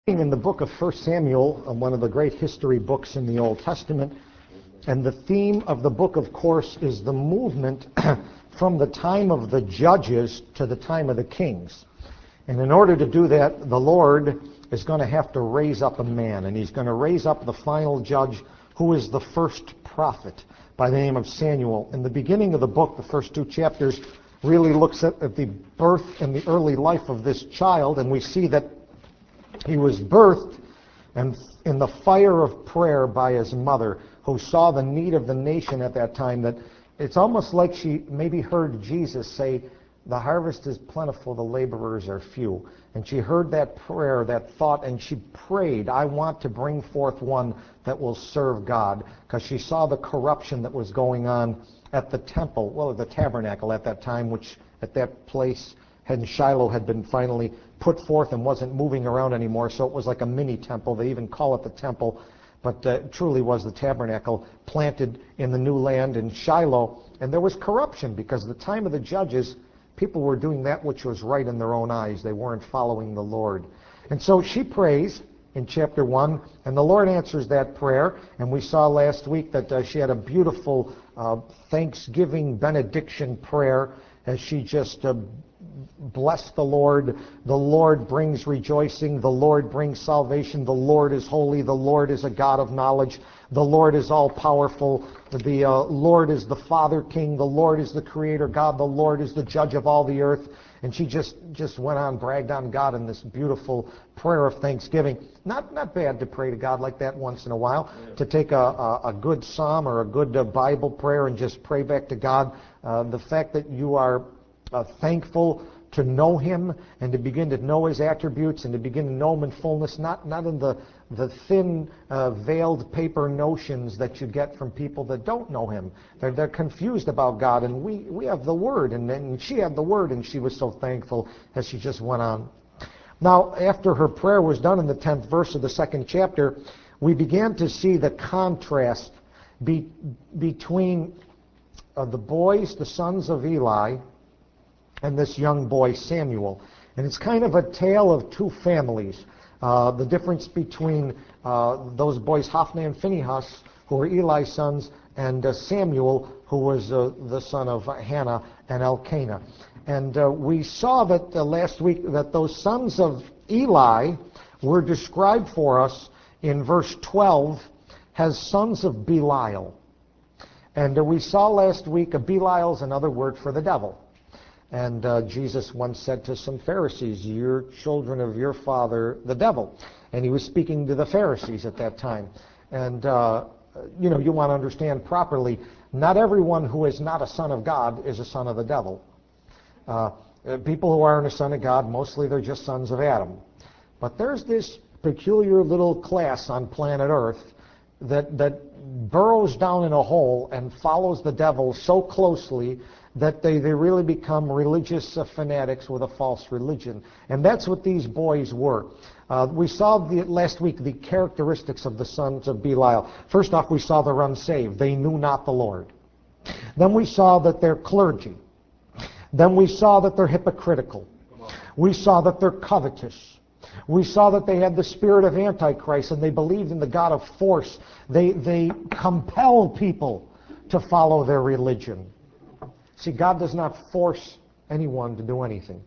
In the book of 1 Samuel, one of the great history books in the Old Testament, and the theme of the book, of course, is the movement from the time of the judges to the time of the kings. And in order to do that, the Lord is going to have to raise up a man, and he's going to raise up the final judge, who is the first prophet by the name of Samuel. In the beginning of the book, the first two chapters really looks at the birth and the early life of this child, and we see that he was birthed and in the fire of prayer by his mother, who saw the need of the nation at that time. That it's almost like she maybe heard Jesus say, "The harvest is plentiful, the laborers are few." And she heard that prayer, that thought, and she prayed, "I want to bring forth one that will serve God," because she saw the corruption that was going on at the temple, well, the tabernacle at that time, which at that place in Shiloh had been finally put forth and wasn't moving around anymore. So it was like a mini temple. They even call it the temple, but it truly was the tabernacle planted in the new land in Shiloh. And there was corruption because at the time of the judges, people were doing that which was right in their own eyes. They weren't following the Lord. And so she prays in chapter 1, and the Lord answers that prayer. And we saw last week that she had a beautiful thanksgiving benediction prayer as she just bless the Lord. The Lord brings rejoicing. The Lord brings salvation. The Lord is holy. The Lord is a God of knowledge. The Lord is all-powerful. The Lord is the Father King. The Lord is the Creator God. The Lord is the Judge of all the earth. And she just went on, bragged on God in this beautiful prayer of thanksgiving. Not bad to pray to God like that once in a while, to take a good psalm or a good Bible prayer and just pray back to God. The fact that you are thankful to know Him and to begin to know His attributes and to begin to know Him in fullness, not in the thin veiled paper notions that you get from people that don't know Him. They're confused about God, and we have the Word, and she had the Word, and she was so thankful as she just went on. Now, after her prayer was done in the 10th verse of the 2nd chapter, we began to see the contrast between the boys, the sons of Eli, and this young boy Samuel. And it's kind of a tale of two families. The difference between those boys, Hophni and Phinehas, who were Eli's sons, and Samuel, who was the son of Hannah and Elkanah. And we saw that last week that those sons of Eli were described for us in verse 12 as sons of Belial. And we saw last week Belial is another word for the devil. And Jesus once said to some Pharisees, "You're children of your father, the devil." And he was speaking to the Pharisees at that time. And, you want to understand properly, not everyone who is not a son of God is a son of the devil. People who aren't a son of God, mostly they're just sons of Adam. But there's this peculiar little class on planet Earth that burrows down in a hole and follows the devil so closely that they really become religious fanatics with a false religion. And that's what these boys were. We saw last week the characteristics of the sons of Belial. First off, we saw they're unsaved. They knew not the Lord. Then we saw that they're clergy. Then we saw that they're hypocritical. We saw that they're covetous. We saw that they had the spirit of Antichrist, and they believed in the God of force. They compel people to follow their religion. See, God does not force anyone to do anything.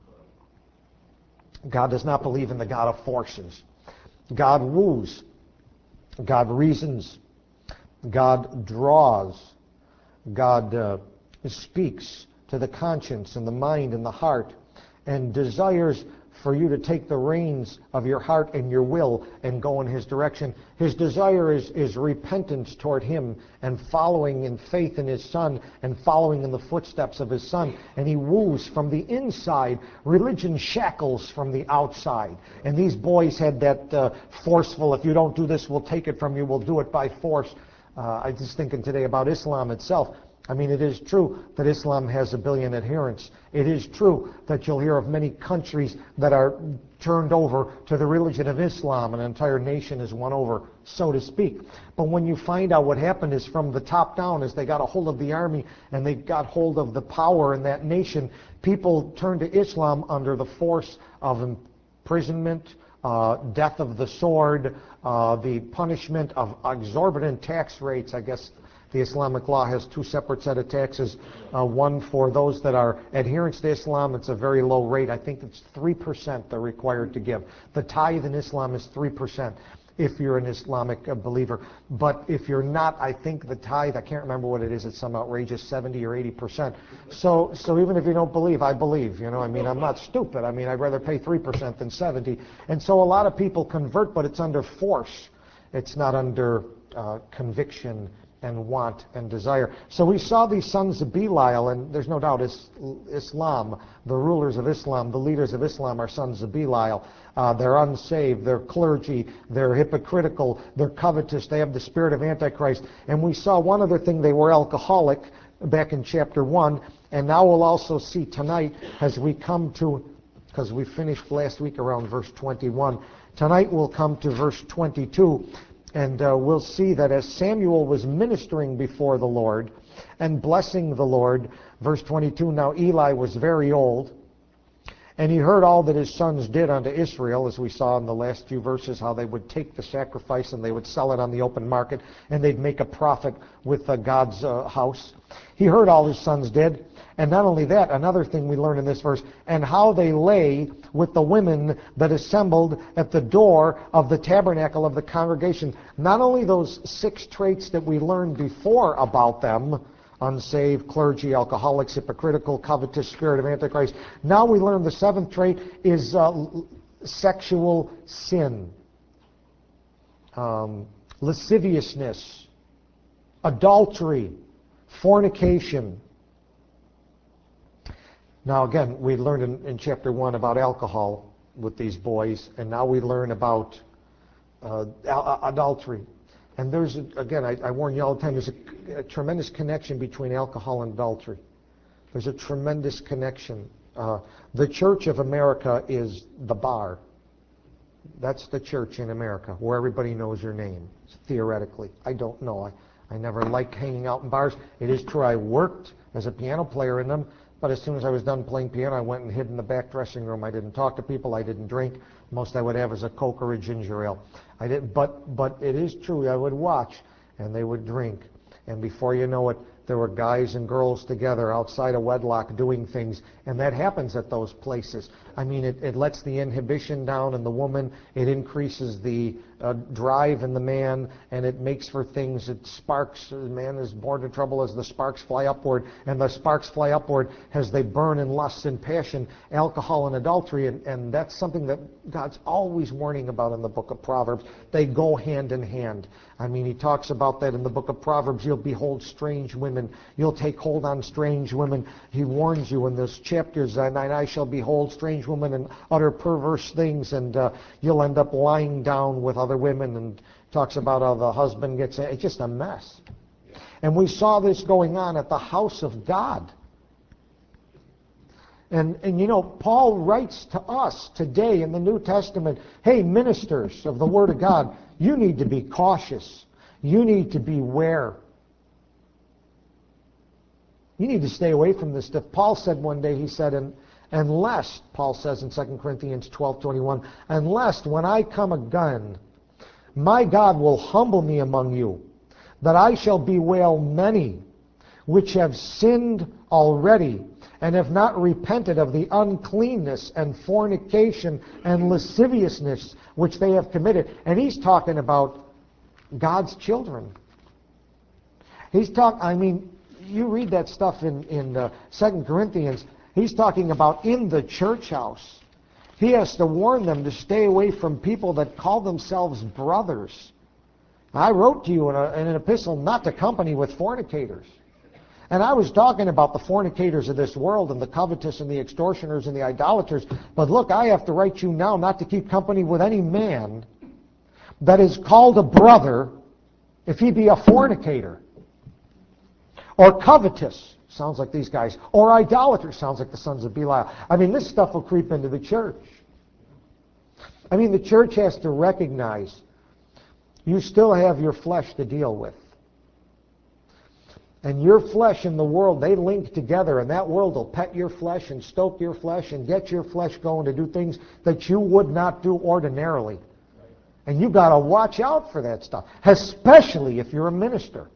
God does not believe in the God of forces. God woos. God reasons. God draws. God speaks to the conscience and the mind and the heart and desires for you to take the reins of your heart and your will and go in His direction. His desire is repentance toward Him and following in faith in His Son and following in the footsteps of His Son. And He woos from the inside. Religion shackles from the outside. And these boys had that forceful, if you don't do this, we'll take it from you, we'll do it by force. I was just thinking today about Islam itself. I mean, it is true that Islam has 1 billion adherents. It is true that you'll hear of many countries that are turned over to the religion of Islam. An entire nation is won over, so to speak. But when you find out what happened is from the top down, as they got a hold of the army and they got hold of the power in that nation, people turned to Islam under the force of imprisonment, death of the sword, the punishment of exorbitant tax rates. I guess the Islamic law has two separate set of taxes. One for those that are adherents to Islam, it's a very low rate. I think it's 3% they're required to give. The tithe in Islam is 3% if you're an Islamic believer. But if you're not, I think the tithe, I can't remember what it is, it's some outrageous 70 or 80%. So even if you don't believe, I believe. I mean, I'm not stupid. I mean, I'd rather pay 3% than 70. And so a lot of people convert, but it's under force. It's not under conviction and want and desire. So we saw these sons of Belial, and there's no doubt Islam, the rulers of Islam, the leaders of Islam are sons of Belial. They're unsaved, they're clergy, they're hypocritical, they're covetous, they have the spirit of Antichrist. And we saw one other thing, they were alcoholic back in chapter 1, and now we'll also see tonight as we come to, because we finished last week around verse 21, tonight we'll come to verse 22. And we'll see that as Samuel was ministering before the Lord and blessing the Lord, verse 22, now Eli was very old, and he heard all that his sons did unto Israel, as we saw in the last few verses, how they would take the sacrifice and they would sell it on the open market, and they'd make a profit with God's house. He heard all his sons did. And not only that, another thing we learn in this verse, and how they lay with the women that assembled at the door of the tabernacle of the congregation. Not only those 6 traits that we learned before about them, unsaved, clergy, alcoholics, hypocritical, covetous, spirit of Antichrist. Now we learn the 7th trait is sexual sin, lasciviousness, adultery, fornication. Now again, we learned in chapter 1 about alcohol with these boys, and now we learn about adultery. And there's, again, I warn you all the time, there's a tremendous connection between alcohol and adultery. There's a tremendous connection. The Church of America is the bar. That's the church in America, where everybody knows your name, theoretically. I don't know. I never liked hanging out in bars. It is true I worked as a piano player in them, but as soon as I was done playing piano, I went and hid in the back dressing room. I didn't talk to people. I didn't drink. Most I would have is a Coke or a ginger ale. I didn't, but it is true. I would watch, and they would drink. And before you know it, there were guys and girls together outside of wedlock doing things. And that happens at those places. I mean, it lets the inhibition down in the woman. It increases the drive in the man, and it makes for things. It sparks. The man is born to trouble as the sparks fly upward, and the sparks fly upward as they burn in lust and passion, alcohol and adultery, and that's something that God's always warning about in the book of Proverbs. They go hand in hand. I mean, he talks about that in the book of Proverbs. You'll behold strange women. You'll take hold on strange women. He warns you in those chapters, and I shall behold strange women and utter perverse things, and you'll end up lying down with other women, and talks about how the husband gets, it's just a mess. And we saw this going on at the house of God. And you know, Paul writes to us today in the New Testament, hey, ministers of the Word of God, you need to be cautious. You need to beware. You need to stay away from this stuff. Paul said one day, he said, unless, Paul says in 2 Corinthians 12:21, unless when I come again, my God will humble me among you, that I shall bewail many which have sinned already, and have not repented of the uncleanness and fornication and lasciviousness which they have committed. And he's talking about God's children. He's talking, I mean, you read that stuff in 2 Corinthians, he's talking about in the church house. He has to warn them to stay away from people that call themselves brothers. I wrote to you in an epistle not to company with fornicators. And I was talking about the fornicators of this world and the covetous and the extortioners and the idolaters. But look, I have to write you now not to keep company with any man that is called a brother if he be a fornicator. Or covetous, sounds like these guys. Or idolater, sounds like the sons of Belial. I mean, this stuff will creep into the church. I mean, the church has to recognize you still have your flesh to deal with. And your flesh and the world, they link together, and that world will pet your flesh and stoke your flesh and get your flesh going to do things that you would not do ordinarily. And you got to watch out for that stuff, especially if you're a minister.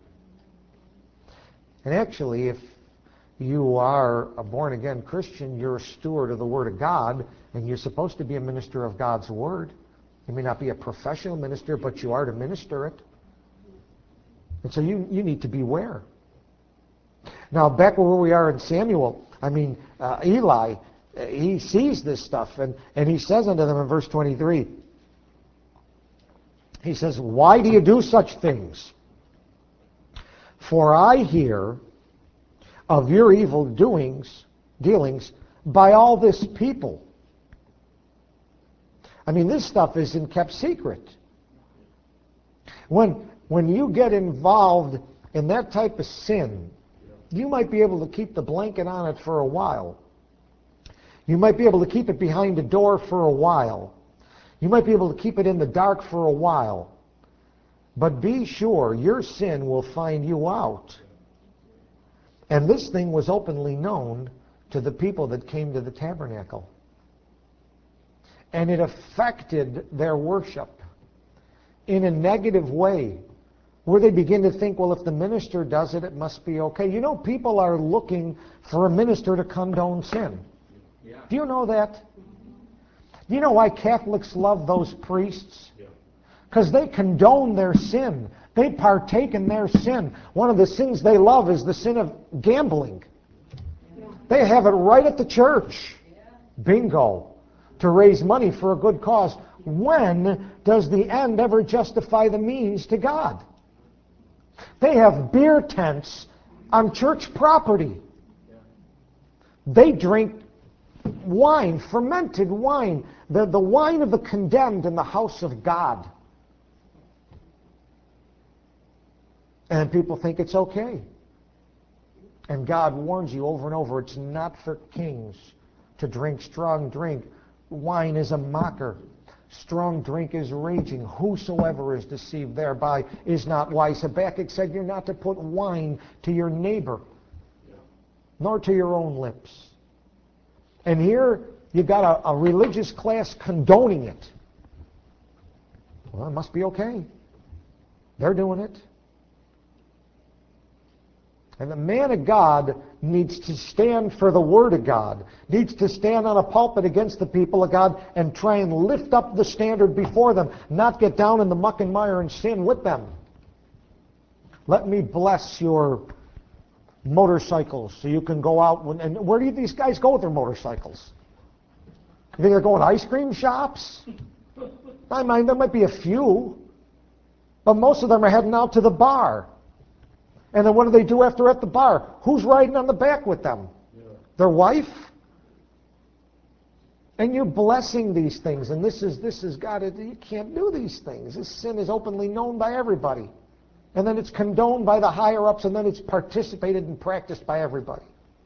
And actually, if you are a born-again Christian, you're a steward of the Word of God, and you're supposed to be a minister of God's Word. You may not be a professional minister, but you are to minister it. And so you need to beware. Now, back where we are in Samuel, Eli, he sees this stuff, and he says unto them in verse 23, he says, "Why do you do such things? For I hear of your evil dealings by all this people." This stuff isn't kept secret. When you get involved in that type of sin, you might be able to keep the blanket on it for a while. You might be able to keep it behind a door for a while. You might be able to keep it in the dark for a while. But be sure your sin will find you out. And this thing was openly known to the people that came to the tabernacle. And it affected their worship in a negative way, where they begin to think, well, if the minister does it, it must be okay. People are looking for a minister to condone sin. Yeah. Do you know that? Do you know why Catholics love those priests? Because they condone their sin. They partake in their sin. One of the sins they love is the sin of gambling. They have it right at the church. Bingo. To raise money for a good cause. When does the end ever justify the means to God? They have beer tents on church property. They drink wine, fermented wine, the wine of the condemned in the house of God. And people think it's okay. And God warns you over and over, it's not for kings to drink strong drink. Wine is a mocker. Strong drink is raging. Whosoever is deceived thereby is not wise. Habakkuk said you're not to put wine to your neighbor, nor to your own lips. And here you got a religious class condoning it. Well, it must be okay. They're doing it. And the man of God needs to stand for the Word of God, needs to stand on a pulpit against the people of God and try and lift up the standard before them, not get down in the muck and mire and sin with them. Let me bless your motorcycles so you can go out. And where do these guys go with their motorcycles? You think they're going to ice cream shops? I mean, there might be a few, but most of them are heading out to the bar. And then what do they do after at the bar? Who's riding on the back with them? Yeah. Their wife? And you're blessing these things. And this is God, you can't do these things. This sin is openly known by everybody. And then it's condoned by the higher-ups, and then it's participated and practiced by everybody.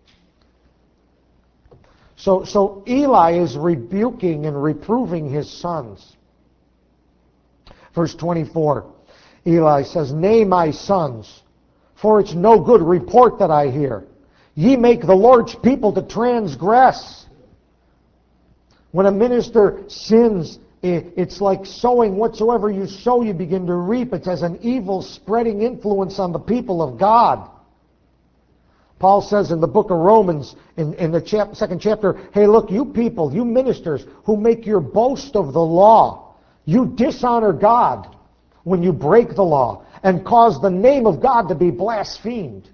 So Eli is rebuking and reproving his sons. Verse 24, Eli says, "Nay, my sons, for it's no good report that I hear. Ye make the Lord's people to transgress." When a minister sins, it's like sowing. Whatsoever you sow, you begin to reap. It has an evil spreading influence on the people of God. Paul says in the book of Romans, in the second chapter, hey, look, you people, you ministers who make your boast of the law, you dishonor God when you break the law and cause the name of God to be blasphemed.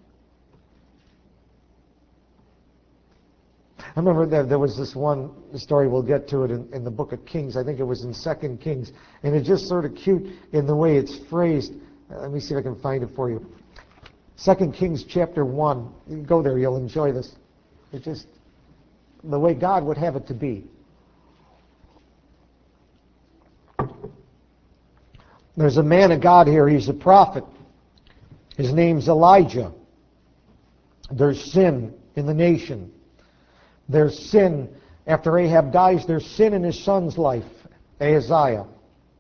I remember there was this one story, we'll get to it in the book of Kings. I think it was in 2 Kings. And it's just sort of cute in the way it's phrased. Let me see if I can find it for you. 2 Kings chapter 1. You can go there, you'll enjoy this. It's just the way God would have it to be. There's a man of God here. He's a prophet. His name's Elijah. There's sin in the nation. There's sin. After Ahab dies, there's sin in his son's life, Ahaziah.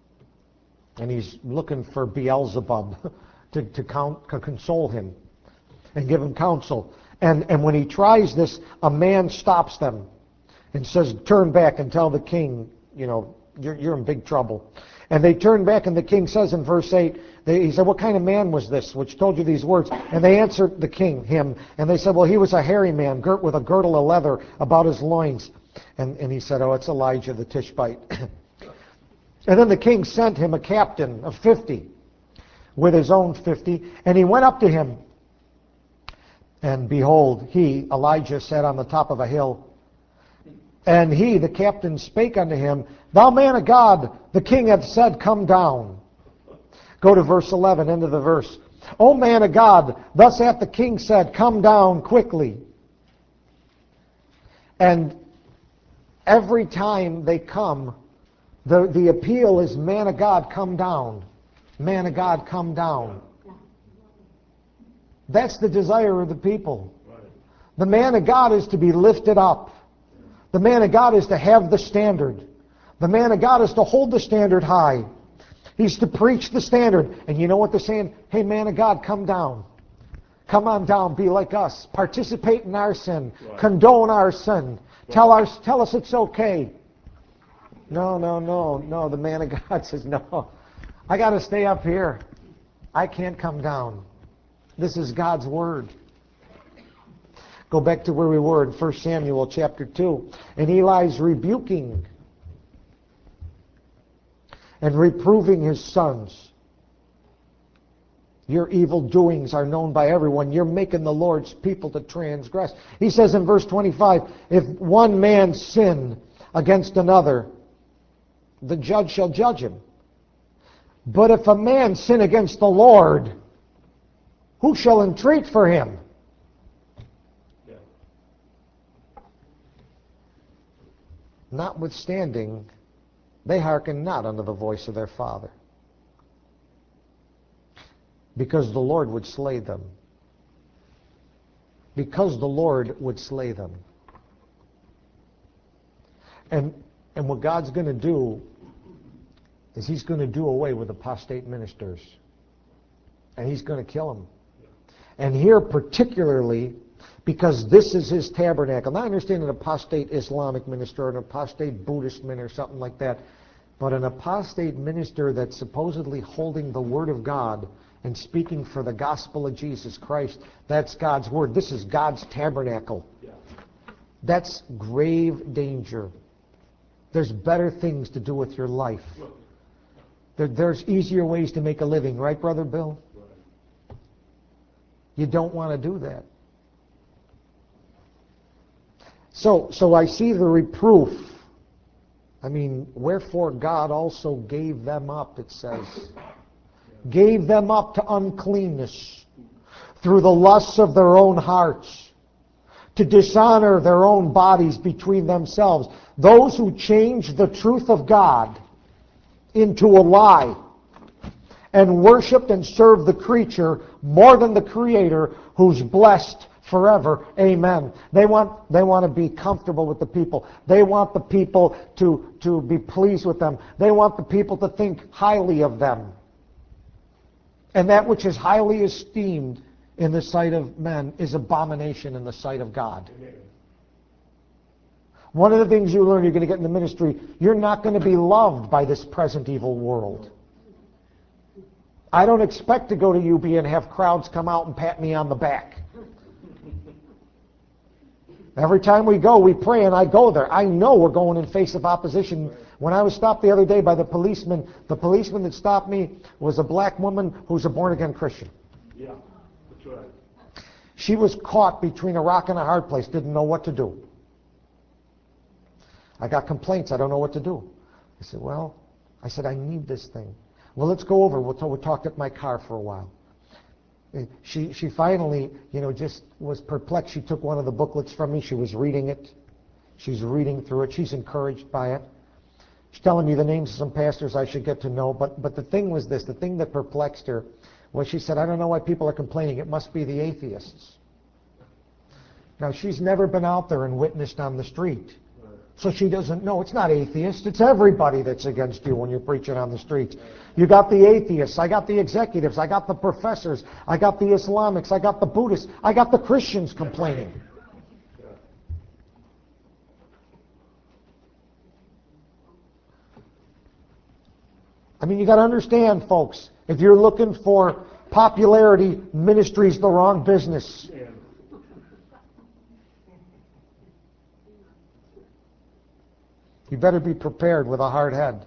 And he's looking for Beelzebub to console him. and give him counsel. And when he tries this, a man stops them and says, turn back and tell the king, you're in big trouble. And they turn back, and the king says in verse 8, he said, what kind of man was this which told you these words? And they answered the king, him, and they said, well, he was a hairy man, girt with a girdle of leather about his loins. And he said, oh, it's Elijah the Tishbite. And then the king sent him a captain of 50 with his own 50, and he went up to him. And behold, he, Elijah, sat on the top of a hill. And he, the captain, spake unto him, thou man of God, the king hath said, come down. Go to verse 11, end of the verse. O man of God, thus hath the king said, come down quickly. And every time they come, the appeal is, man of God, come down. Man of God, come down. That's the desire of the people. The man of God is to be lifted up. The man of God is to have the standard. The man of God is to hold the standard high. He's to preach the standard. And you know what they're saying? Hey, man of God, come down. Come on down, be like us. Participate in our sin. Right. Condone our sin. Right. Tell us it's okay. No. The man of God says, no. I got to stay up here. I can't come down. This is God's word. Go back to where we were in 1 Samuel chapter 2. And Eli's rebuking and reproving his sons. Your evil doings are known by everyone. You're making the Lord's people to transgress. He says in verse 25, if one man sin against another, the judge shall judge him. But if a man sin against the Lord, who shall entreat for him? Yeah. Notwithstanding, they hearken not unto the voice of their father, because the Lord would slay them. Because the Lord would slay them. And what God's going to do is He's going to do away with apostate ministers. And He's going to kill them. And here particularly, because this is His tabernacle. Now I understand an apostate Islamic minister, or an apostate Buddhist minister, or something like that. But an apostate minister that's supposedly holding the Word of God and speaking for the gospel of Jesus Christ, that's God's Word. This is God's tabernacle. That's grave danger. There's better things to do with your life. There's easier ways to make a living, right, Brother Bill? You don't want to do that. So I see the reproof. I mean, wherefore God also gave them up, it says. Gave them up to uncleanness through the lusts of their own hearts, to dishonor their own bodies between themselves. Those who change the truth of God into a lie and worshiped and served the creature more than the Creator, who's blessed forever. Amen. They want to be comfortable with the people. They want the people to be pleased with them. They want the people to think highly of them. And that which is highly esteemed in the sight of men is abomination in the sight of God. One of the things you learn, you're going to get in the ministry, you're not going to be loved by this present evil world. I don't expect to go to UB and have crowds come out and pat me on the back. Every time we go, we pray, and I go there. I know we're going in face of opposition. When I was stopped the other day by the policeman that stopped me was a black woman who's a born-again Christian. Yeah, that's right. She was caught between a rock and a hard place, didn't know what to do. I got complaints, I don't know what to do. I said, I need this thing. Well, let's go over. We'll talk at my car for a while. She finally, just was perplexed. She took one of the booklets from me. She was reading it. She's reading through it. She's encouraged by it. She's telling me the names of some pastors I should get to know. But the thing was this. The thing that perplexed her was she said, I don't know why people are complaining. It must be the atheists. Now, she's never been out there and witnessed on the street. So she doesn't know. It's not atheists. It's everybody that's against you when you're preaching on the streets. You got the atheists. I got the executives. I got the professors. I got the Islamics. I got the Buddhists. I got the Christians complaining. I mean, you got to understand, folks, if you're looking for popularity, ministry's the wrong business. You better be prepared with a hard head.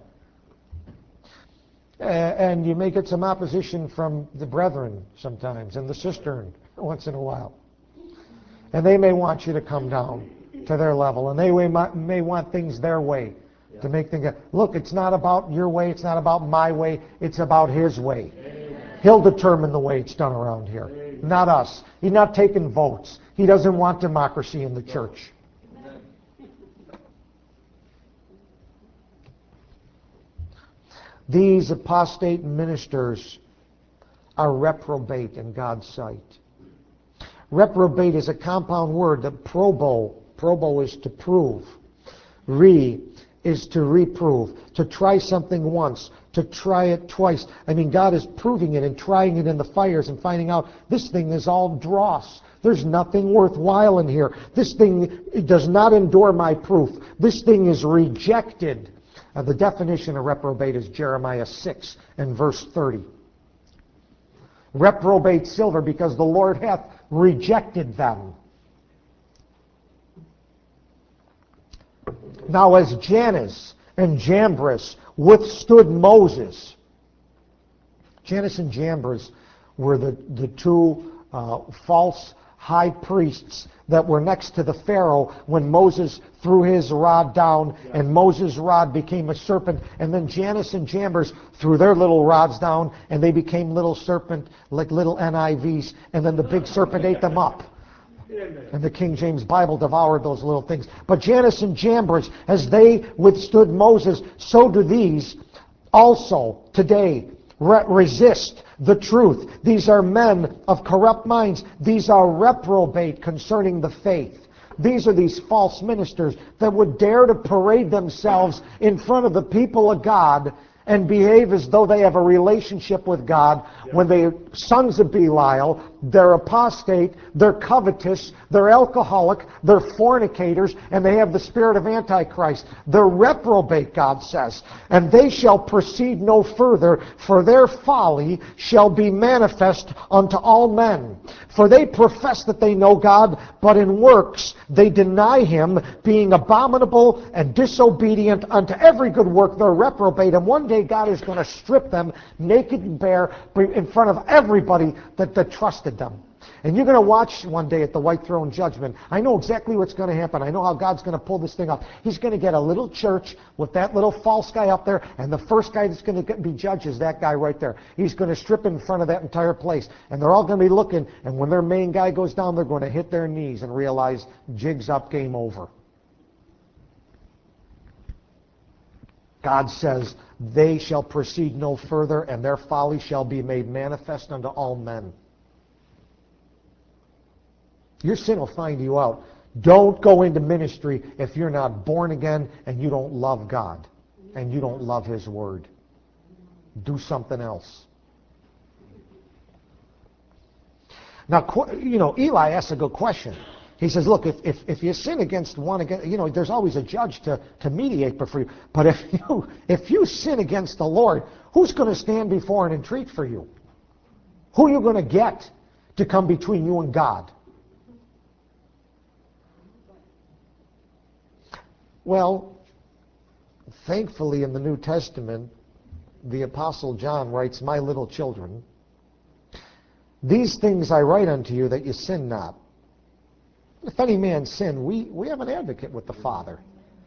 And you may get some opposition from the brethren sometimes, and the cistern once in a while. And they may want you to come down to their level, and they may want things their way to make things. Look, it's not about your way, it's not about my way, it's about His way. He'll determine the way it's done around here, not us. He's not taking votes. He doesn't want democracy in the church. These apostate ministers are reprobate in God's sight. Reprobate is a compound word. The probo is to prove. Is to reprove, to try something once, to try it twice. I mean, God is proving it and trying it in the fires and finding out this thing is all dross. There's nothing worthwhile in here. This thing does not endure my proof. This thing is rejected. The definition of reprobate is Jeremiah 6 and verse 30. Reprobate silver, because the Lord hath rejected them. Now as Jannes and Jambres withstood Moses. Jannes and Jambres were the two false high priests that were next to the Pharaoh when Moses threw his rod down, and Moses' rod became a serpent, and then Jannes and Jambres threw their little rods down, and they became little serpent, like little NIVs, and then the big serpent ate them up. And the King James Bible devoured those little things. But Jannes and Jambres, as they withstood Moses, so do these also today resist the truth. These are men of corrupt minds. These are reprobate concerning the faith. These are these false ministers that would dare to parade themselves in front of the people of God and behave as though they have a relationship with God, when they're sons of Belial, they're apostate, they're covetous, they're alcoholic, they're fornicators, and they have the spirit of Antichrist. They're reprobate, God says. And they shall proceed no further, for their folly shall be manifest unto all men. For they profess that they know God, but in works they deny Him, being abominable and disobedient unto every good work. They're reprobate, and one day God is going to strip them naked and bare in front of everybody that trusted them. And you're going to watch one day at the white throne judgment. I know exactly what's going to happen. I know how God's going to pull this thing off. He's going to get a little church with that little false guy up there, and the first guy that's going to be judged is that guy right there. He's going to strip in front of that entire place. And they're all going to be looking, and when their main guy goes down, they're going to hit their knees and realize, jig's up, game over. God says, they shall proceed no further, and their folly shall be made manifest unto all men. Your sin will find you out. Don't go into ministry if you're not born again and you don't love God and you don't love His Word. Do something else. Now, Eli asks a good question. He says, look, if you sin against one, there's always a judge to mediate for you. But if you sin against the Lord, who's going to stand before and entreat for you? Who are you going to get to come between you and God? Well, thankfully in the New Testament, the Apostle John writes, my little children, these things I write unto you that you sin not. If any man sin, we have an advocate with the Father.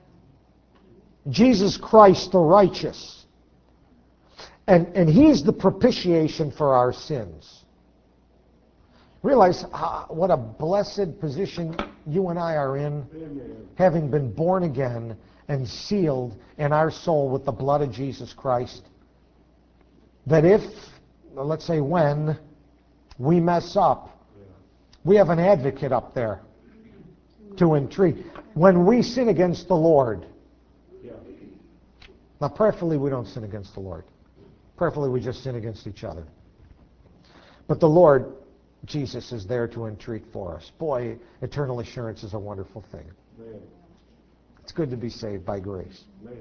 Jesus Christ the righteous. And He's the propitiation for our sins. Realize what a blessed position you and I are in, having been born again and sealed in our soul with the blood of Jesus Christ. That if, let's say when, we mess up, we have an advocate up there to entreat. when we sin against the Lord. Now, prayerfully, we don't sin against the Lord. Prayerfully, we just sin against each other. But the Lord, Jesus, is there to entreat for us. Boy, eternal assurance is a wonderful thing. Amen. It's good to be saved by grace. Amen.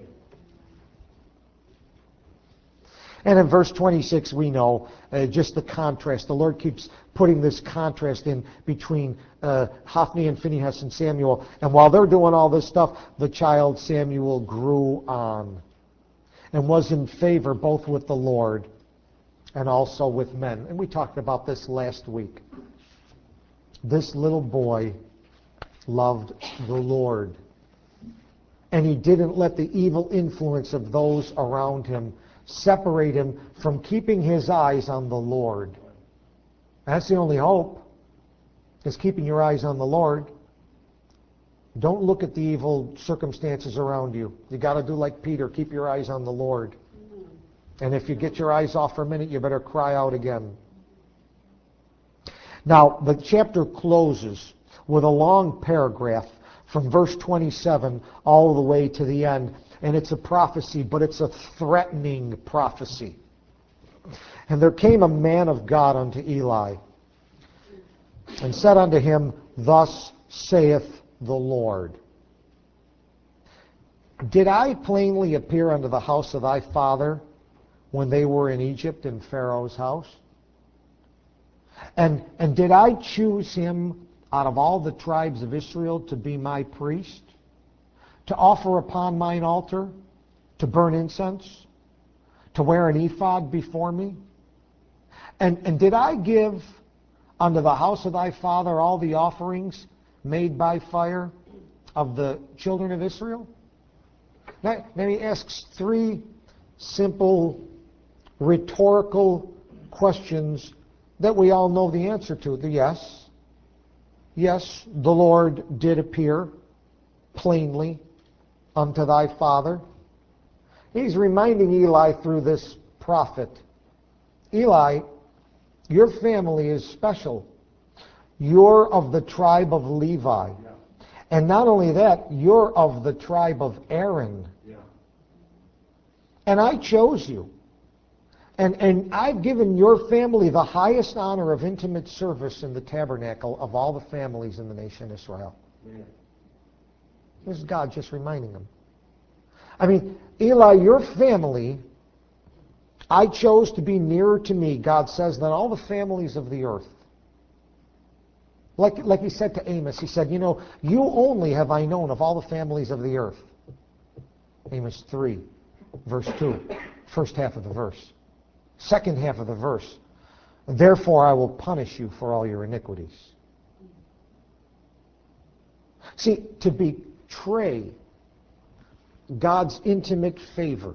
And in verse 26, we know just the contrast. The Lord keeps putting this contrast in between Hophni and Phinehas and Samuel. And while they're doing all this stuff, the child Samuel grew on and was in favor both with the Lord and also with men. And we talked about this last week. This little boy loved the Lord. And he didn't let the evil influence of those around him separate him from keeping his eyes on the Lord. That's the only hope, is keeping your eyes on the Lord. Don't look at the evil circumstances around you. You got to do like Peter, keep your eyes on the Lord. And if you get your eyes off for a minute, you better cry out again. Now, the chapter closes with a long paragraph from verse 27 all the way to the end. And it's a prophecy, but it's a threatening prophecy. And there came a man of God unto Eli, and said unto him, Thus saith the Lord, Did I plainly appear unto the house of thy father when they were in Egypt in Pharaoh's house? And did I choose him out of all the tribes of Israel to be my priest, to offer upon mine altar, to burn incense, to wear an ephod before me? And did I give unto the house of thy father all the offerings made by fire of the children of Israel? Now he asks three simple rhetorical questions that we all know the answer to. The yes. Yes, the Lord did appear plainly unto thy father. He's reminding Eli through this prophet, Eli, your family is special. You're of the tribe of Levi. Yeah. And not only that, you're of the tribe of Aaron. Yeah. And I chose you. And I've given your family the highest honor of intimate service in the tabernacle of all the families in the nation Israel. Yeah. This is God just reminding them. I mean, Eli, your family, I chose to be nearer to me, God says, than all the families of the earth. Like he said to Amos, he said, you only have I known of all the families of the earth. Amos 3, verse 2, first half of the verse. Second half of the verse, therefore I will punish you for all your iniquities. See, to betray God's intimate favor.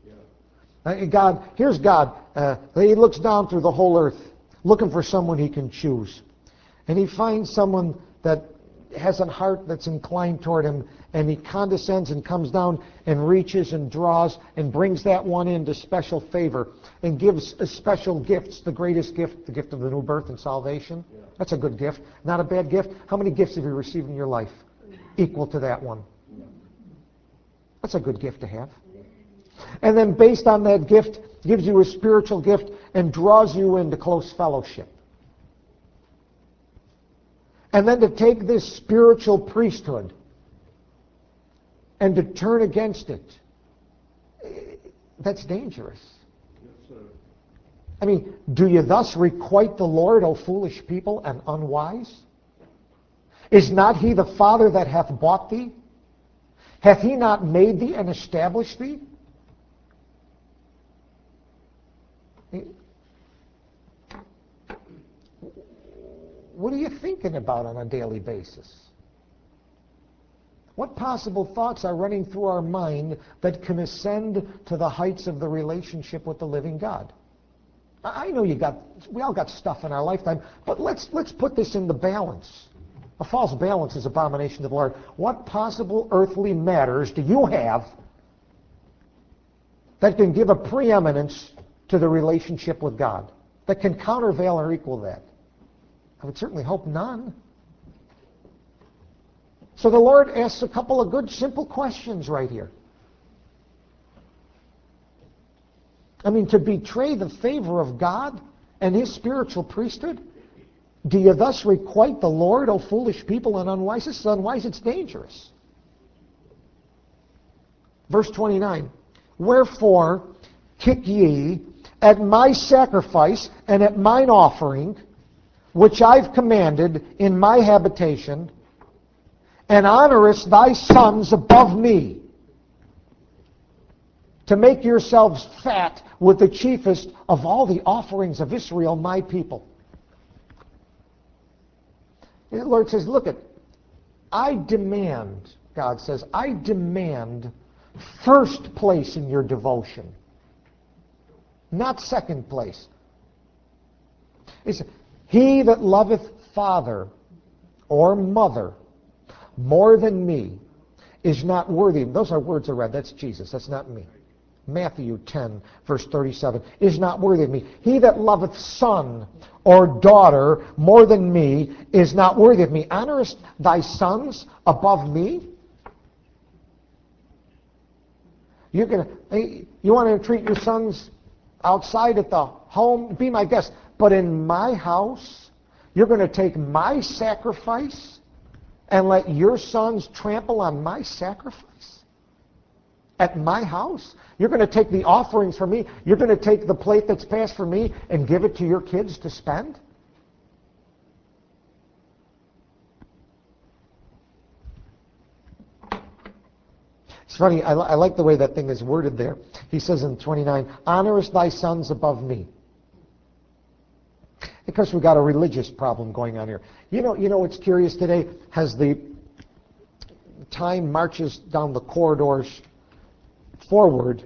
Here's God. He looks down through the whole earth, looking for someone he can choose. And he finds someone that has a heart that's inclined toward him, and he condescends and comes down and reaches and draws and brings that one into special favor and gives special gifts. The greatest gift, the gift of the new birth and salvation. Yeah. That's a good gift. Not a bad gift. How many gifts have you received in your life equal to that one? Yeah. That's a good gift to have. And then based on that gift, gives you a spiritual gift and draws you into close fellowship. And then to take this spiritual priesthood and to turn against it, that's dangerous. Yes, sir. I mean, do you thus requite the Lord, O foolish people, and unwise? Is not he the Father that hath bought thee? Hath he not made thee and established thee? What are you thinking about on a daily basis? What possible thoughts are running through our mind that can ascend to the heights of the relationship with the living God? I know we all got stuff in our lifetime, but let's put this in the balance. A false balance is abomination to the Lord. What possible earthly matters do you have that can give a preeminence to the relationship with God, that can countervail or equal that? I would certainly hope none. So the Lord asks a couple of good, simple questions right here. I mean, to betray the favor of God and His spiritual priesthood? Do you thus requite the Lord, O foolish people and unwise? This is unwise, it's dangerous. Verse 29, wherefore kick ye at my sacrifice and at mine offering, which I've commanded in my habitation, and honorest thy sons above me, to make yourselves fat with the chiefest of all the offerings of Israel, my people. And the Lord says, look, I demand, God says, I demand first place in your devotion, not second place. It's, he that loveth father or mother more than me is not worthy. Those are words I read. That's Jesus. That's not me. Matthew 10, verse 37, is not worthy of me. He that loveth son or daughter more than me is not worthy of me. Honorest thy sons above me? You want to treat your sons outside at the home? Be my guest. But in my house, you're going to take my sacrifice and let your sons trample on my sacrifice? At my house? You're going to take the offerings from me, you're going to take the plate that's passed for me and give it to your kids to spend? It's funny, I like the way that thing is worded there. He says in 29, honorest thy sons above me. Because we've got a religious problem going on here. You know what's curious today? As the time marches down the corridors forward,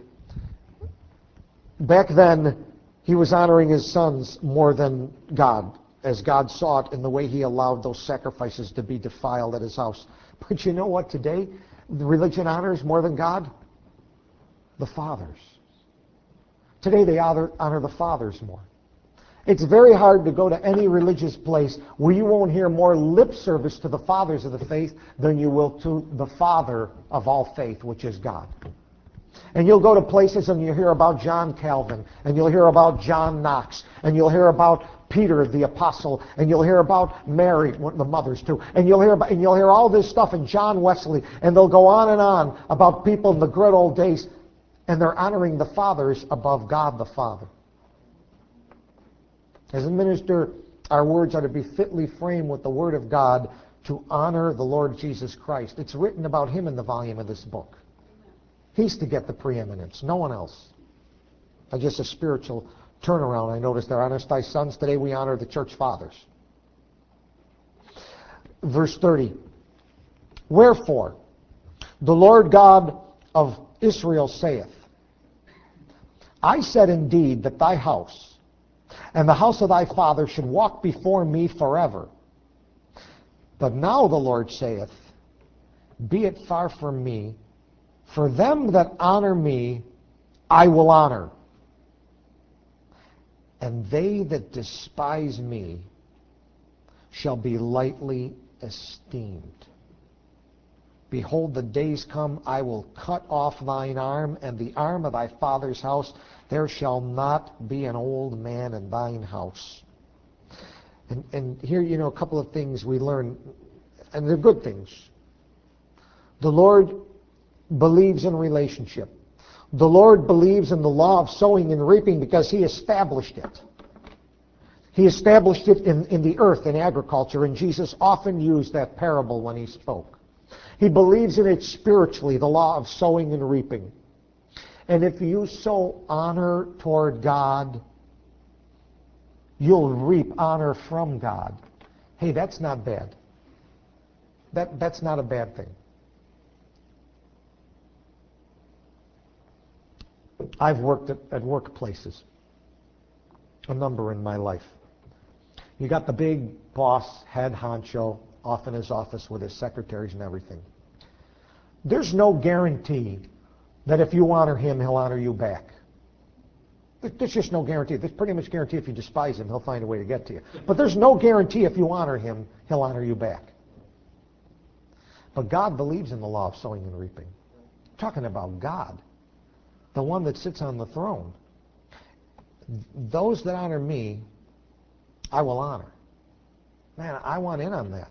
back then he was honoring his sons more than God, as God saw it in the way he allowed those sacrifices to be defiled at his house. But you know what today the religion honors more than God? The fathers. Today they honor the fathers more. It's very hard to go to any religious place where you won't hear more lip service to the fathers of the faith than you will to the Father of all faith, which is God. And you'll go to places and you'll hear about John Calvin, and you'll hear about John Knox, and you'll hear about Peter the Apostle, and you'll hear about Mary, the mothers too, and you'll hear all this stuff, and John Wesley, and they'll go on about people in the good old days, and they're honoring the fathers above God the Father. As a minister, our words are to be fitly framed with the Word of God to honor the Lord Jesus Christ. It's written about Him in the volume of this book. He's to get the preeminence, no one else. Just a spiritual turnaround. I noticed there. Honor thy sons. Today we honor the church fathers. Verse 30. Wherefore, the Lord God of Israel saith, I said indeed that thy house and the house of thy father should walk before me forever. But now the Lord saith, be it far from me, for them that honor me, I will honor. And they that despise me shall be lightly esteemed. Behold, the days come, I will cut off thine arm, and the arm of thy father's house. There shall not be an old man in thine house. And here, a couple of things we learn, and they're good things. The Lord believes in relationship. The Lord believes in the law of sowing and reaping because He established it. He established it in the earth, in agriculture, and Jesus often used that parable when He spoke. He believes in it spiritually, the law of sowing and reaping. And if you sow honor toward God, you'll reap honor from God. Hey, that's not bad. That's not a bad thing. I've worked at workplaces, a number in my life. You got the big boss, head honcho, off in his office with his secretaries and everything. There's no guarantee that if you honor him, he'll honor you back. There's just no guarantee. There's pretty much guarantee if you despise him, he'll find a way to get to you. But there's no guarantee if you honor him, he'll honor you back. But God believes in the law of sowing and reaping. Talking about God, the one that sits on the throne. Those that honor me, I will honor. Man, I want in on that.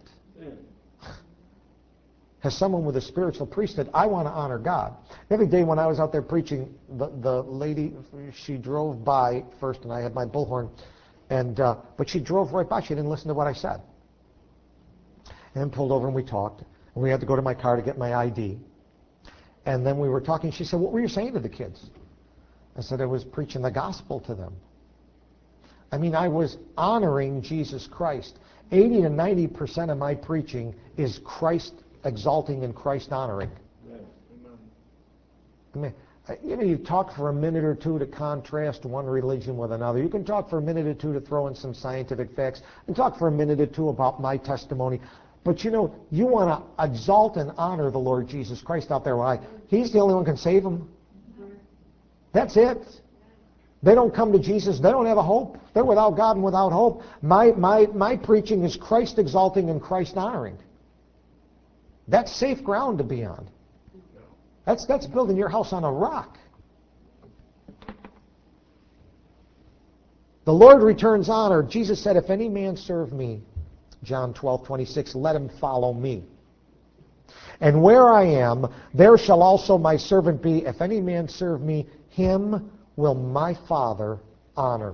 As someone with a spiritual priesthood, I want to honor God. Every day when I was out there preaching, the lady, she drove by first, and I had my bullhorn, but she drove right by. She didn't listen to what I said. And then pulled over and we talked. And we had to go to my car to get my ID. And then we were talking. She said, "What were you saying to the kids?" I said, "I was preaching the gospel to them." I mean, I was honoring Jesus Christ. 80 to 90% of my preaching is Christ exalting and Christ honoring. I mean, you talk for a minute or two to contrast one religion with another. You can talk for a minute or two to throw in some scientific facts, and talk for a minute or two about my testimony. But you want to exalt and honor the Lord Jesus Christ out there. Why? He's the only one who can save them. That's it. They don't come to Jesus. They don't have a hope. They're without God and without hope. My preaching is Christ exalting and Christ honoring. That's safe ground to be on. That's building your house on a rock. The Lord returns honor. Jesus said, "If any man serve me," John 12:26, "let him follow me. And where I am, there shall also my servant be. If any man serve me, him will my Father honor."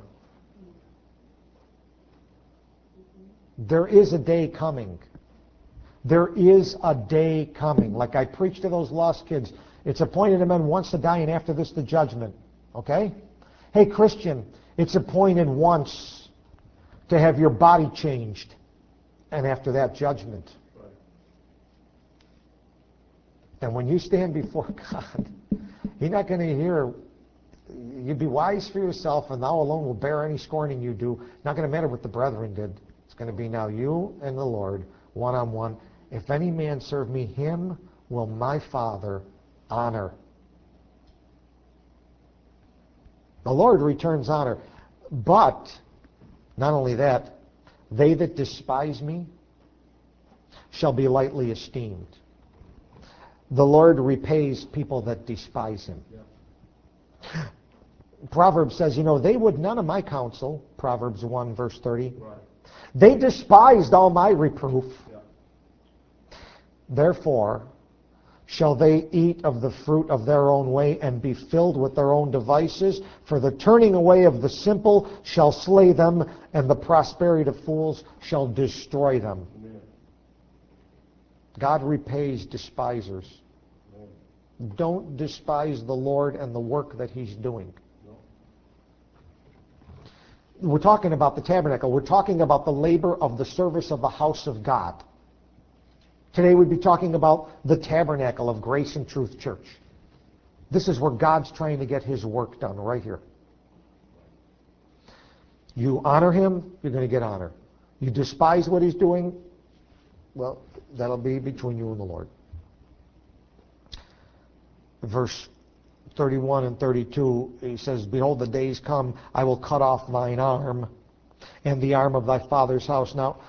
There is a day coming. There is a day coming. Like I preached to those lost kids, it's appointed to men once to die, and after this the judgment. Okay? Hey, Christian, it's appointed once to have your body changed, and after that, judgment. Right. And when you stand before God, He's not going to hear, "You be wise for yourself, and thou alone will bear any scorning you do." Not going to matter what the brethren did. It's going to be now you and the Lord, one-on-one. "If any man serve me, him will my Father honor." The Lord returns honor. But, not only that, "They that despise me shall be lightly esteemed." The Lord repays people that despise Him. Yeah. Proverbs says, "They would none of my counsel," Proverbs 1, verse 30. Right. "They despised all my reproof. Yeah. Therefore shall they eat of the fruit of their own way and be filled with their own devices. For the turning away of the simple shall slay them, and the prosperity of fools shall destroy them." Amen. God repays despisers. Amen. Don't despise the Lord and the work that He's doing. No. We're talking about the tabernacle. We're talking about the labor of the service of the house of God. Today we'd be talking about the tabernacle of Grace and Truth Church. This is where God's trying to get His work done, right here. You honor Him, you're going to get honor. You despise what He's doing, well, that'll be between you and the Lord. Verse 31 and 32, He says, "Behold, the days come, I will cut off thine arm, and the arm of thy father's house. Now,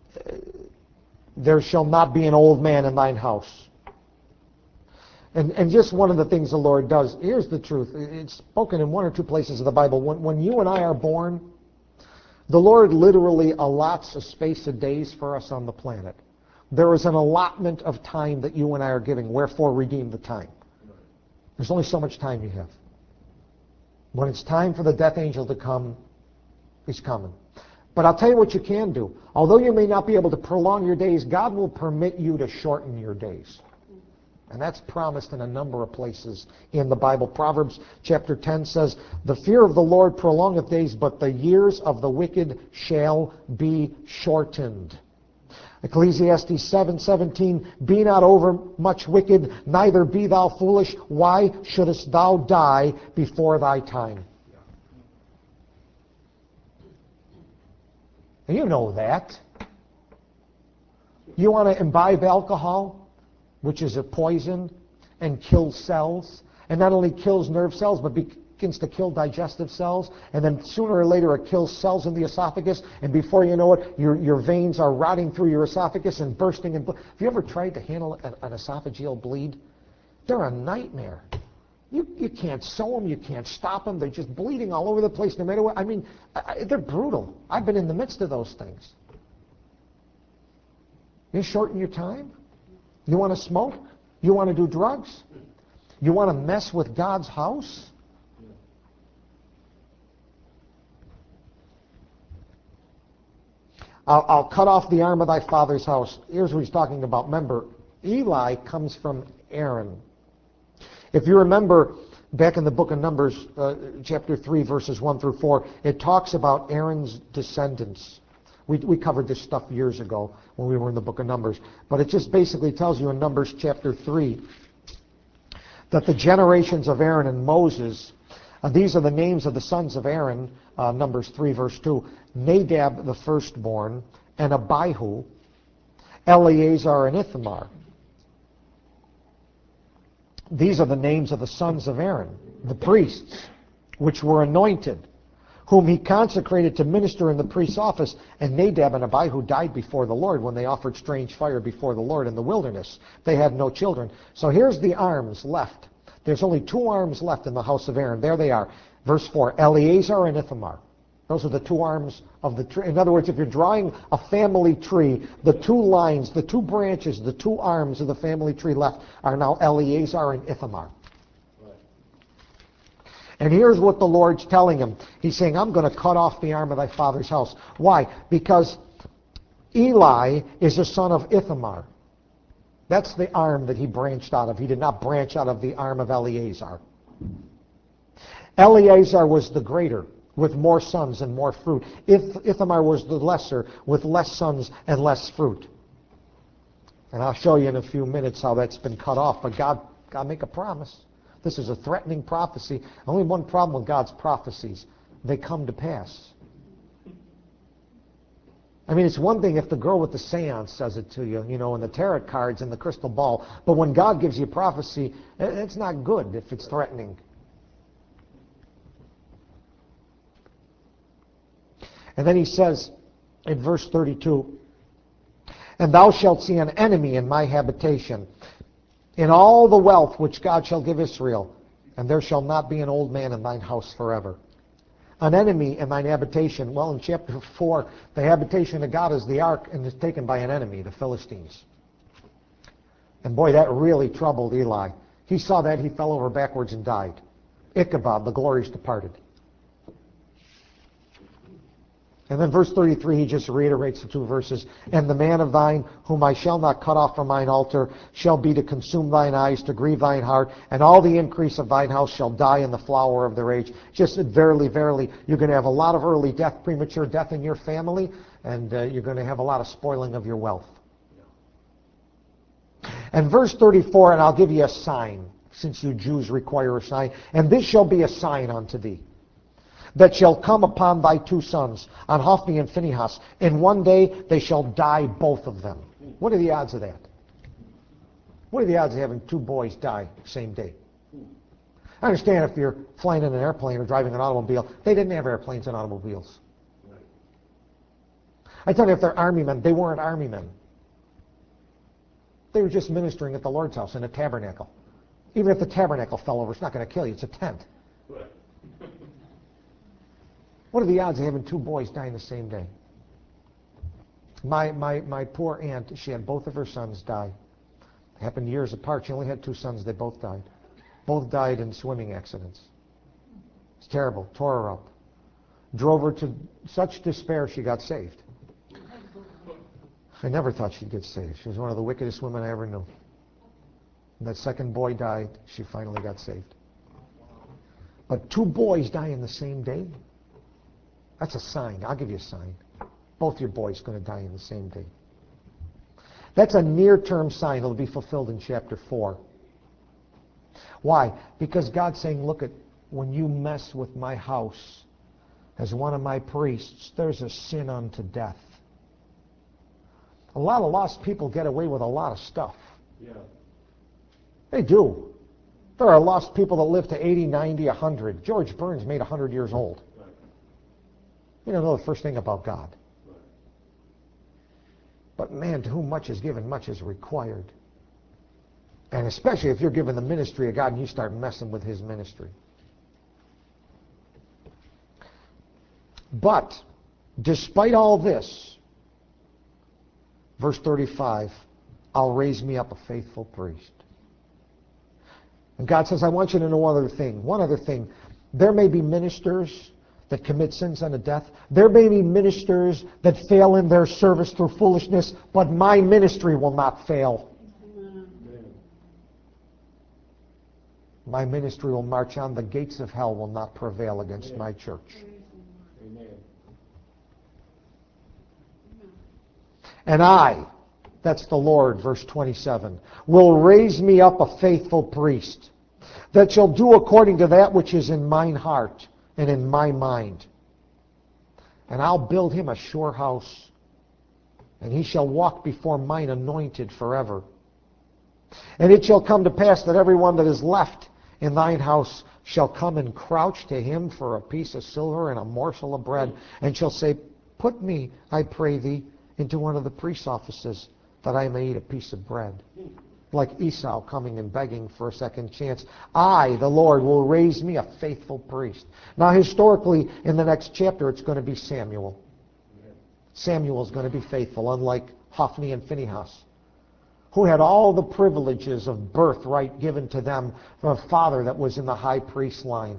there shall not be an old man in thine house." And just one of the things the Lord does, here's the truth. It's spoken in one or two places of the Bible. When you and I are born, the Lord literally allots a space of days for us on the planet. There is an allotment of time that you and I are giving. Wherefore redeem the time. There's only so much time you have. When it's time for the death angel to come, He's coming. But I'll tell you what you can do. Although you may not be able to prolong your days, God will permit you to shorten your days. And that's promised in a number of places in the Bible. Proverbs chapter 10 says, "The fear of the Lord prolongeth days, but the years of the wicked shall be shortened." Ecclesiastes 7:17, "Be not over much wicked, neither be thou foolish. Why shouldest thou die before thy time?" And you know that. You want to imbibe alcohol, which is a poison and kills cells, and not only kills nerve cells, but begins to kill digestive cells, and then sooner or later it kills cells in the esophagus, and before you know it, your veins are rotting through your esophagus and bursting. Have you ever tried to handle an esophageal bleed? They're a nightmare. You can't sew them, you can't stop them, they're just bleeding all over the place no matter what. I mean, they're brutal. I've been in the midst of those things. You shorten your time? You want to smoke? You want to do drugs? You want to mess with God's house? I'll cut off the arm of thy father's house. Here's what he's talking about. Remember, Eli comes from Aaron. If you remember, back in the book of Numbers, chapter 3, verses 1 through 4, it talks about Aaron's descendants. We covered this stuff years ago when we were in the book of Numbers. But it just basically tells you in Numbers chapter 3 that the generations of Aaron and Moses, these are the names of the sons of Aaron, Numbers 3, verse 2, Nadab the firstborn, and Abihu, Eleazar and Ithamar. These are the names of the sons of Aaron, the priests, which were anointed, whom he consecrated to minister in the priest's office. And Nadab and Abihu died before the Lord when they offered strange fire before the Lord in the wilderness. They had no children. So here's the arms left. There's only 2 arms left in the house of Aaron. There they are. Verse 4, Eleazar and Ithamar. Those are the 2 arms of the tree. In other words, if you're drawing a family tree, the 2 lines, the 2 branches, the 2 arms of the family tree left are now Eleazar and Ithamar. Right. And here's what the Lord's telling him. He's saying, I'm going to cut off the arm of thy father's house. Why? Because Eli is the son of Ithamar. That's the arm that he branched out of. He did not branch out of the arm of Eleazar. Eleazar was the greater, with more sons and more fruit. Ithamar was the lesser, with less sons and less fruit. And I'll show you in a few minutes how that's been cut off. But God make a promise. This is a threatening prophecy. Only one problem with God's prophecies. They come to pass. I mean, it's one thing if the girl with the seance says it to you, and the tarot cards and the crystal ball. But when God gives you prophecy, it's not good if it's threatening. And then he says in verse 32, and thou shalt see an enemy in my habitation, in all the wealth which God shall give Israel, and there shall not be an old man in thine house forever. An enemy in thine habitation. Well, in chapter 4, the habitation of God is the ark, and is taken by an enemy, the Philistines. And boy, that really troubled Eli. He saw that, he fell over backwards and died. Ichabod, the glory's departed. And then verse 33, he just reiterates the 2 verses. And the man of thine, whom I shall not cut off from mine altar, shall be to consume thine eyes, to grieve thine heart, and all the increase of thine house shall die in the flower of their age. Just verily, verily, you're going to have a lot of early death, premature death in your family, and you're going to have a lot of spoiling of your wealth. And verse 34, and I'll give you a sign, since you Jews require a sign, and this shall be a sign unto thee, that shall come upon thy 2 sons, on Hophni and Phinehas. In one day they shall die, both of them. What are the odds of that? What are the odds of having 2 boys die the same day? I understand if you're flying in an airplane or driving an automobile. They didn't have airplanes and automobiles. I tell you, if they're army men, they weren't army men. They were just ministering at the Lord's house in a tabernacle. Even if the tabernacle fell over, it's not going to kill you. It's a tent. What are the odds of having 2 boys dying the same day? My poor aunt, she had both of her sons die. It happened years apart. She only had 2 sons. They both died. Both died in swimming accidents. It's terrible. Tore her up. Drove her to such despair she got saved. I never thought she'd get saved. She was one of the wickedest women I ever knew. When that second boy died, she finally got saved. But 2 boys die in the same day? That's a sign. I'll give you a sign. Both your boys are going to die in the same day. That's a near-term sign. It'll be fulfilled in chapter 4. Why? Because God's saying, look, when you mess with my house as one of my priests, there's a sin unto death. A lot of lost people get away with a lot of stuff. Yeah. They do. There are lost people that live to 80, 90, 100. George Burns made 100 years old. You don't know the first thing about God. But man, to whom much is given, much is required. And especially if you're given the ministry of God and you start messing with his ministry. But, despite all this, verse 35, I'll raise me up a faithful priest. And God says, I want you to know one other thing. One other thing. There may be ministers that commit sins unto death. There may be ministers that fail in their service through foolishness, but my ministry will not fail. My ministry will march on. The gates of hell will not prevail against my church. Amen. And I, that's the Lord, verse 27, will raise me up a faithful priest, that shall do according to that which is in mine heart and in my mind. And I'll build him a sure house, and he shall walk before mine anointed forever. And it shall come to pass that everyone that is left in thine house shall come and crouch to him for a piece of silver and a morsel of bread, and shall say, put me, I pray thee, into one of the priest's offices, that I may eat a piece of bread. Like Esau coming and begging for a second chance. I, the Lord, will raise me a faithful priest. Now, historically, in the next chapter, it's going to be Samuel. Samuel's going to be faithful, unlike Hophni and Phinehas, who had all the privileges of birthright given to them from a father that was in the high priest line.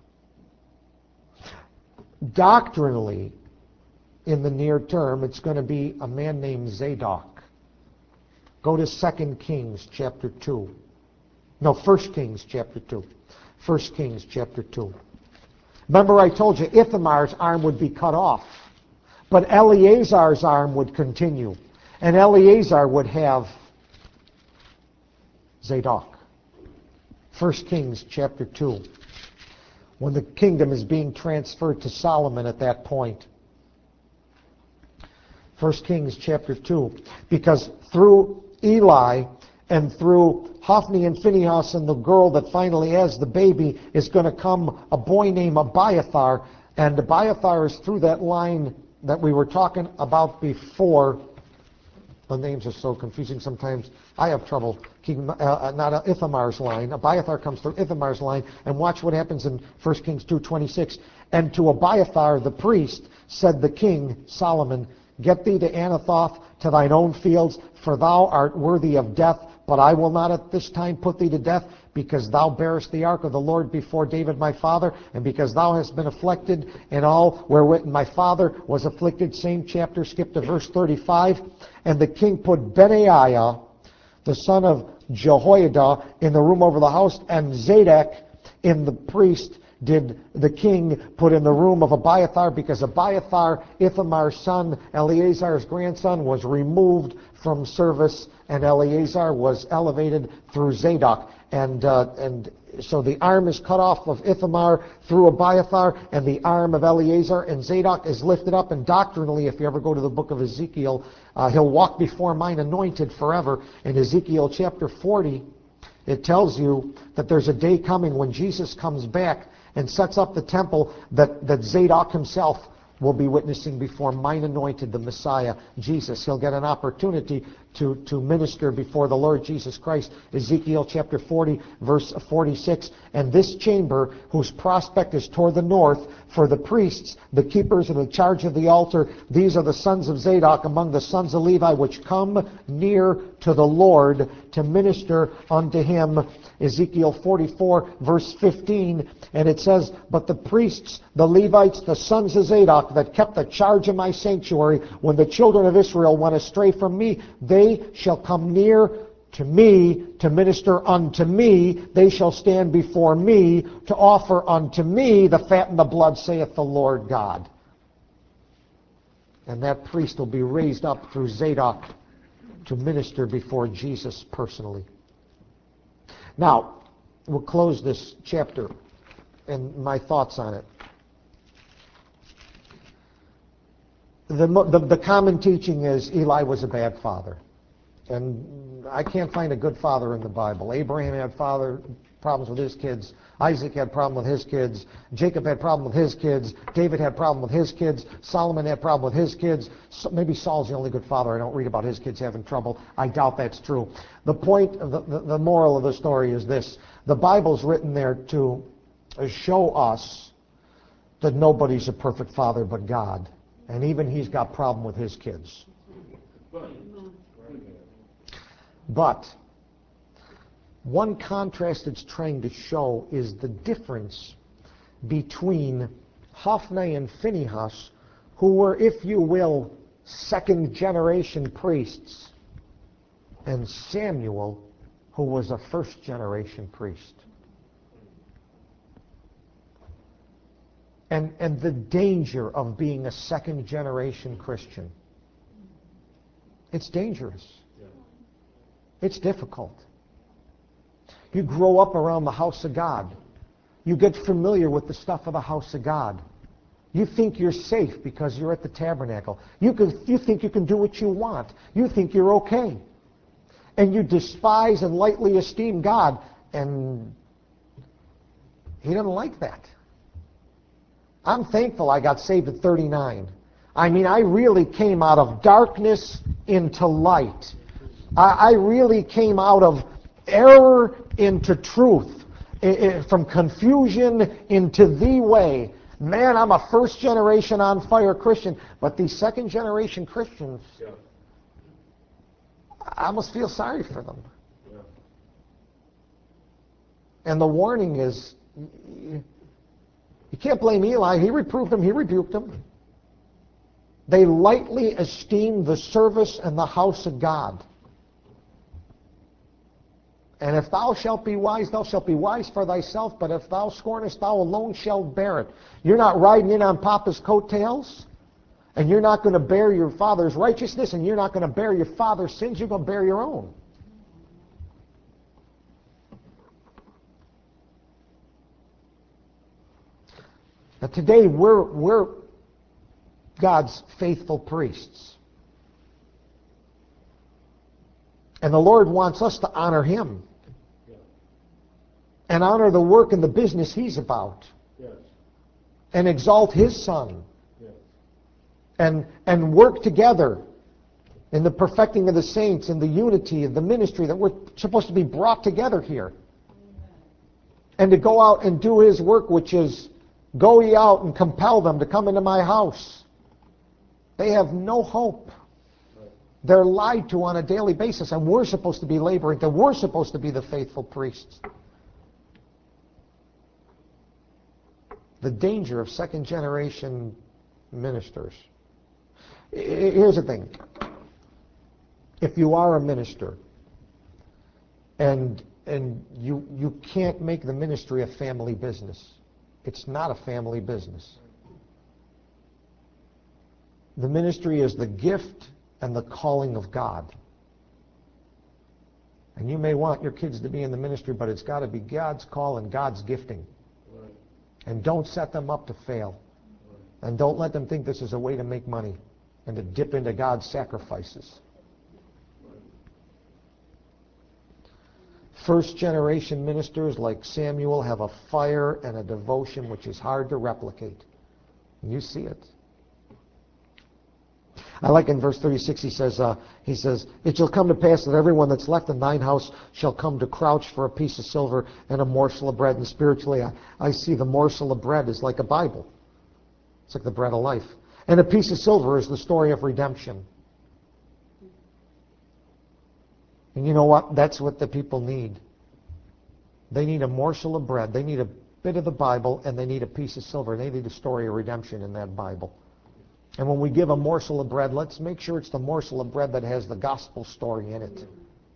Doctrinally, in the near term, it's going to be a man named Zadok. Go to 2 Kings chapter 2. No, 1 Kings chapter 2. 1 Kings chapter 2. Remember I told you Ithamar's arm would be cut off, but Eleazar's arm would continue. And Eleazar would have Zadok. 1 Kings chapter 2. When the kingdom is being transferred to Solomon at that point. 1 Kings chapter 2. Because through Eli and through Hophni and Phinehas and the girl that finally has the baby is going to come a boy named Abiathar. And Abiathar is through that line that we were talking about before. The names are so confusing sometimes. I have trouble keeping, not Ithamar's line. Abiathar comes through Ithamar's line. And watch what happens in 1 Kings 2:26. And to Abiathar the priest said the king, Solomon, get thee to Anathoth, to thine own fields, for thou art worthy of death, but I will not at this time put thee to death, because thou bearest the ark of the Lord before David my father, and because thou hast been afflicted in all wherewith my father was afflicted. Same chapter, skip to verse 35. And the king put Benaiah, the son of Jehoiada, in the room over the house, and Zadok in the priest did the king put in the room of Abiathar, because Abiathar, Ithamar's son, Eleazar's grandson, was removed from service, and Eleazar was elevated through Zadok. And so the arm is cut off of Ithamar through Abiathar, and the arm of Eleazar and Zadok is lifted up. And doctrinally, if you ever go to the book of Ezekiel, he'll walk before mine anointed forever. In Ezekiel chapter 40, it tells you that there's a day coming when Jesus comes back and sets up the temple that Zadok himself will be witnessing before mine anointed, the Messiah, Jesus. He'll get an opportunity to minister before the Lord Jesus Christ. Ezekiel chapter 40, verse 46. And this chamber, whose prospect is toward the north, for the priests, the keepers, and the charge of the altar, these are the sons of Zadok among the sons of Levi, which come near to the Lord to minister unto him. Ezekiel 44, verse 15, and it says, but the priests, the Levites, the sons of Zadok, that kept the charge of my sanctuary, when the children of Israel went astray from me, they shall come near to me to minister unto me. They shall stand before me to offer unto me the fat and the blood, saith the Lord God. And that priest will be raised up through Zadok to minister before Jesus personally. Now, we'll close this chapter and my thoughts on it. The common teaching is Eli was a bad father. And I can't find a good father in the Bible. Abraham had problems with his kids. Isaac had problem with his kids. Jacob had problem with his kids. David had problem with his kids. Solomon had problem with his kids. Maybe Saul's the only good father. I don't read about his kids having trouble. I doubt that's true. The point, the moral of the story is this. The Bible's written there to show us that nobody's a perfect father but God. And even He's got problem with His kids. But one contrast it's trying to show is the difference between Hophni and Phinehas, who were, if you will, second-generation priests, and Samuel, who was a first-generation priest. And the danger of being a second-generation Christian. It's dangerous. It's difficult. You grow up around the house of God. You get familiar with the stuff of the house of God. You think you're safe because you're at the tabernacle. You think you can do what you want. You think you're okay. And you despise and lightly esteem God. And He doesn't like that. I'm thankful I got saved at 39. I mean, I really came out of darkness into light. I really came out of error into truth, from confusion into the way. Man, I'm a first-generation on-fire Christian, but these second-generation Christians, I almost feel sorry for them. And the warning is, you can't blame Eli. He reproved them. He rebuked them. They lightly esteemed the service and the house of God. And if thou shalt be wise for thyself, but if thou scornest, thou alone shalt bear it. You're not riding in on Papa's coattails, and you're not going to bear your father's righteousness, and you're not going to bear your father's sins. You're going to bear your own. Now today we're God's faithful priests. And the Lord wants us to honor Him. And honor the work and the business He's about. Yes. And exalt His Son. Yes. And work together in the perfecting of the saints, in the unity of the ministry that we're supposed to be brought together here. And to go out and do His work, which is, go ye out and compel them to come into my house. They have no hope. They're lied to on a daily basis, and we're supposed to be laboring, that we're supposed to be the faithful priests. The danger of second-generation ministers. Here's the thing. If you are a minister, and you can't make the ministry a family business, it's not a family business. The ministry is the gift and the calling of God. And you may want your kids to be in the ministry, but it's got to be God's call and God's gifting. Right. And don't set them up to fail. Right. And don't let them think this is a way to make money and to dip into God's sacrifices. Right. First-generation ministers like Samuel have a fire and a devotion which is hard to replicate. And you see it. I like in verse 36, he says, it shall come to pass that everyone that's left in thine house shall come to crouch for a piece of silver and a morsel of bread. And spiritually, I see the morsel of bread is like a Bible. It's like the bread of life. And a piece of silver is the story of redemption. And you know what? That's what the people need. They need a morsel of bread. They need a bit of the Bible, and they need a piece of silver. They need a story of redemption in that Bible. And when we give a morsel of bread, let's make sure it's the morsel of bread that has the gospel story in it.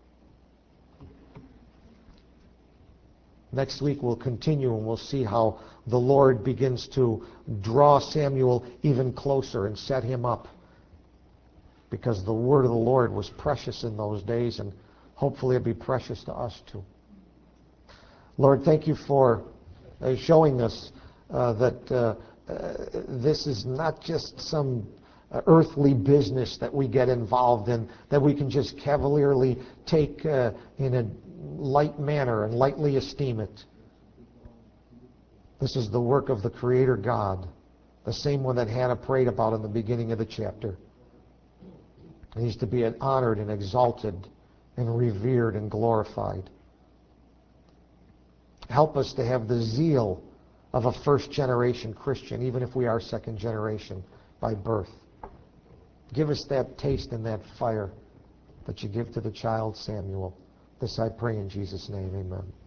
Next week we'll continue and we'll see how the Lord begins to draw Samuel even closer and set him up. Because the word of the Lord was precious in those days, and hopefully it'll be precious to us too. Lord, thank you for showing us that this is not just some earthly business that we get involved in that we can just cavalierly take in a light manner and lightly esteem it. This is the work of the Creator God, the same one that Hannah prayed about in the beginning of the chapter. He's to be honored and exalted and revered and glorified. Help us to have the zeal of a first-generation Christian, even if we are second generation by birth. Give us that taste and that fire that you give to the child Samuel. This I pray in Jesus' name, amen.